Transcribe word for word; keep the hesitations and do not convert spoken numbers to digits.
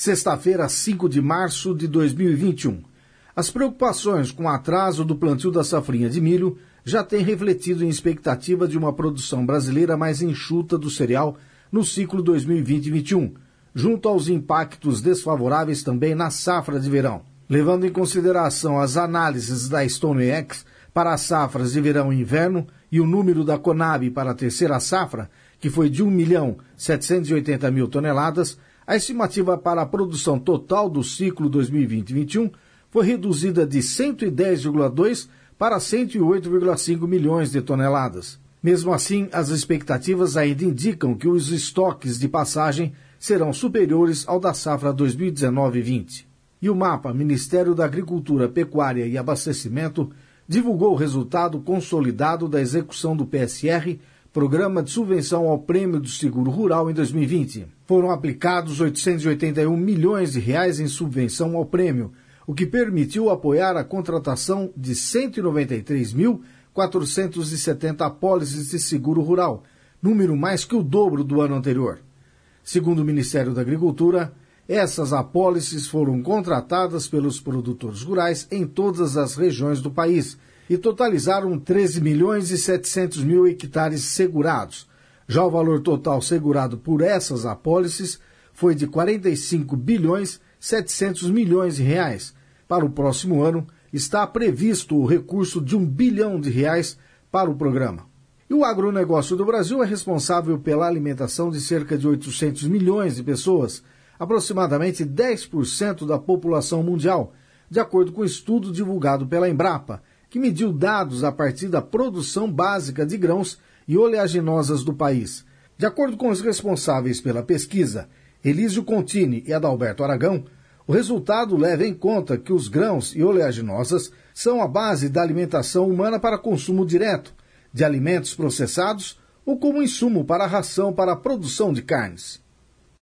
Sexta-feira, cinco de março de dois mil e vinte e um. As preocupações com o atraso do plantio da safrinha de milho já têm refletido em expectativa de uma produção brasileira mais enxuta do cereal no ciclo dois mil e vinte e vinte e um, junto aos impactos desfavoráveis também na safra de verão. Levando em consideração as análises da StoneX para as safras de verão e inverno e o número da Conab para a terceira safra, que foi de um milhão setecentos e oitenta mil toneladas, a estimativa para a produção total do ciclo dois mil e vinte e vinte e um foi reduzida de cento e dez vírgula dois para cento e oito vírgula cinco milhões de toneladas. Mesmo assim, as expectativas ainda indicam que os estoques de passagem serão superiores ao da safra dois mil e dezenove vinte. E o MAPA, Ministério da Agricultura, Pecuária e Abastecimento, divulgou o resultado consolidado da execução do P S R, Programa de Subvenção ao Prêmio do Seguro Rural em dois mil e vinte. Foram aplicados oitocentos e oitenta e um milhões de reais em subvenção ao prêmio, o que permitiu apoiar a contratação de cento e noventa e três mil quatrocentos e setenta apólices de seguro rural, número mais que o dobro do ano anterior. Segundo o Ministério da Agricultura, essas apólices foram contratadas pelos produtores rurais em todas as regiões do país e totalizaram treze milhões e setecentos mil hectares segurados. Já o valor total segurado por essas apólices foi de quarenta e cinco bilhões e setecentos milhões de reais. Para o próximo ano, está previsto o recurso de um bilhão de reais para o programa. E o agronegócio do Brasil é responsável pela alimentação de cerca de oitocentos milhões de pessoas, aproximadamente dez por cento da população mundial, de acordo com o estudo divulgado pela Embrapa, que mediu dados a partir da produção básica de grãos e oleaginosas do país. De acordo com os responsáveis pela pesquisa, Elísio Contini e Adalberto Aragão, o resultado leva em conta que os grãos e oleaginosas são a base da alimentação humana para consumo direto, de alimentos processados ou como insumo para a ração para a produção de carnes.